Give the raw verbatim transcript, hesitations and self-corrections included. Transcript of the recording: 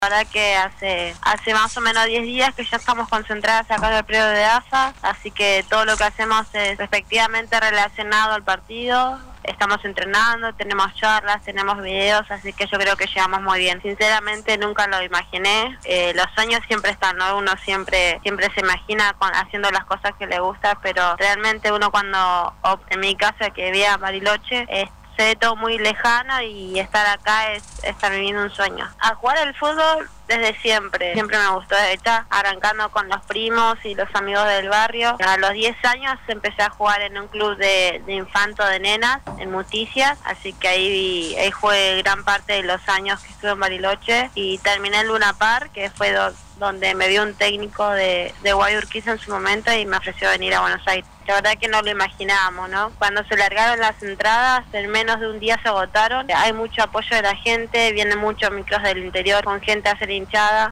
La verdad que hace hace más o menos diez días que ya estamos concentradas acá en el predio de A F A, así que todo lo que hacemos es respectivamente relacionado al partido. Estamos entrenando, tenemos charlas, tenemos videos, así que yo creo que llevamos muy bien. Sinceramente nunca lo imaginé, eh, los sueños siempre están, ¿no? Uno siempre siempre se imagina con, haciendo las cosas que le gusta, pero realmente uno cuando, en mi caso que vi a Bariloche, es se ve todo muy lejano y estar acá es estar viviendo un sueño. A jugar al fútbol desde siempre, siempre me gustó, de hecho, arrancando con los primos y los amigos del barrio. A los diez años empecé a jugar en un club de, de infanto de nenas, en Muticias, así que ahí, ahí jugué gran parte de los años que estuve en Bariloche y terminé en Luna Park, que fue do, donde me vio un técnico de, de Guayurquiza en su momento y me ofreció venir a Buenos Aires. La verdad que no lo imaginábamos, ¿no? Cuando se largaron las entradas, en menos de un día se agotaron. Hay mucho apoyo de la gente, vienen muchos micros del interior con gente a hacer hinchada.